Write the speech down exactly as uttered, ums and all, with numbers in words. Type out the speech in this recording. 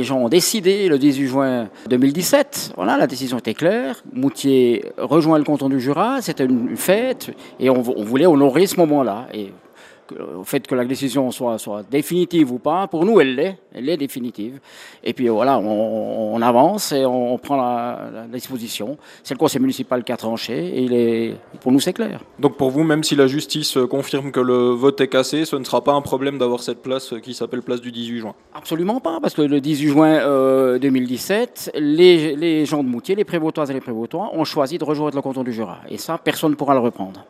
gens ont décidé le dix-huit juin deux mille dix-sept. Voilà, la décision était claire. Moutier rejoint le canton du Jura. C'était une fête et on, on voulait honorer ce moment-là. Et au fait que la décision soit, soit définitive ou pas, pour nous, elle l'est, elle est définitive. Et puis voilà, on, on avance et on prend la, la disposition. C'est le conseil municipal qui a tranché et il est, pour nous, c'est clair. Donc pour vous, même si la justice confirme que le vote est cassé, ce ne sera pas un problème d'avoir cette place qui s'appelle place du dix-huit juin? Absolument pas, parce que le dix-huit juin euh, deux mille dix-sept, les, les gens de Moutier, les Prévôtoises et les Prévôtois, ont choisi de rejoindre le canton du Jura. Et ça, personne ne pourra le reprendre.